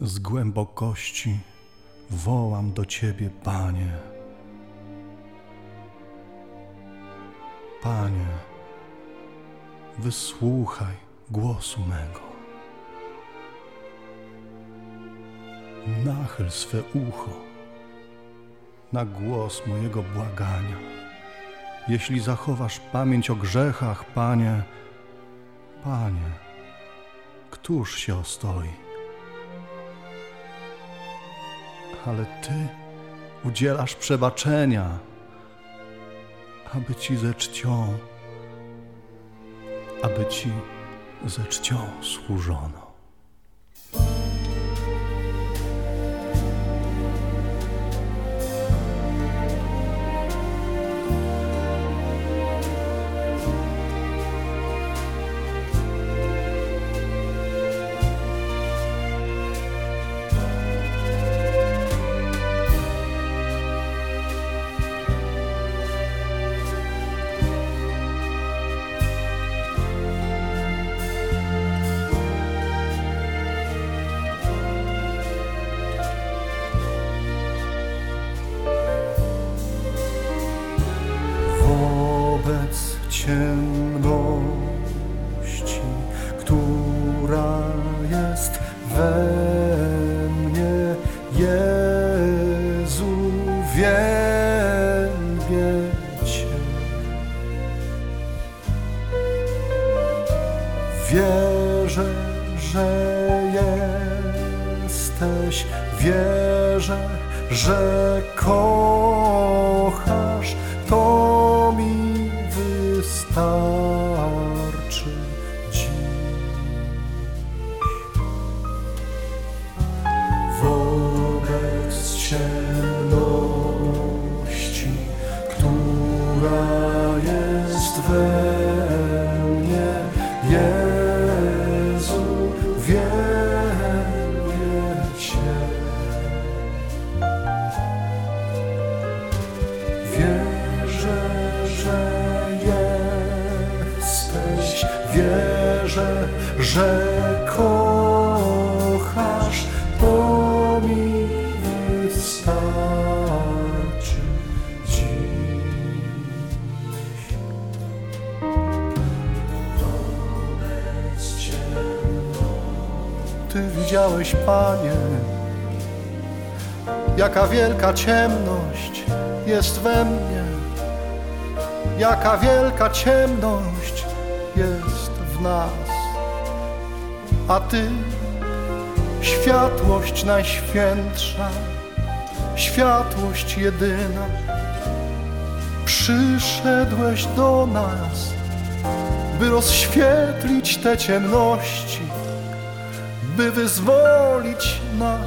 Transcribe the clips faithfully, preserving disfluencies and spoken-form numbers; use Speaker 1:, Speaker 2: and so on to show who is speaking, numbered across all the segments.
Speaker 1: Z głębokości wołam do Ciebie, Panie. Panie, wysłuchaj głosu mego. Nachyl swe ucho na głos mojego błagania. Jeśli zachowasz pamięć o grzechach, Panie, Panie, któż się ostoi? Ale Ty udzielasz przebaczenia, aby Ci ze czcią, aby Ci ze czcią służono. Wobec ciemności, która jest we mnie, Jezu, wielbię Cię. Wierzę, że jesteś, wierzę, że kochasz, to mi wystarczy dziś. Wobec ciemności, która jest we mnie, Jezu, wielbię Cię. Wierzę, że jesteś, wierzę, że kochasz, to mi wystarczy dziś. Wobec ciemności. Ty widziałeś, Panie, jaka wielka ciemność jest we mnie, jaka wielka ciemność jest w nas. A Ty, światłość najświętsza, światłość jedyna, przyszedłeś do nas, by rozświetlić te ciemności, by wyzwolić nas.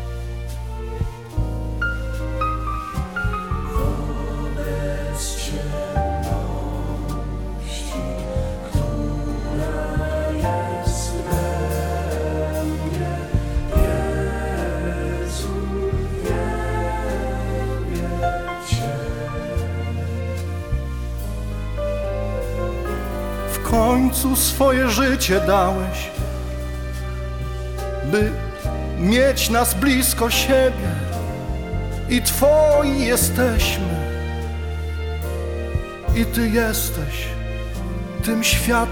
Speaker 1: W końcu swoje życie dałeś, by mieć nas blisko siebie, i Twoi jesteśmy. I Ty jesteś tym światłem.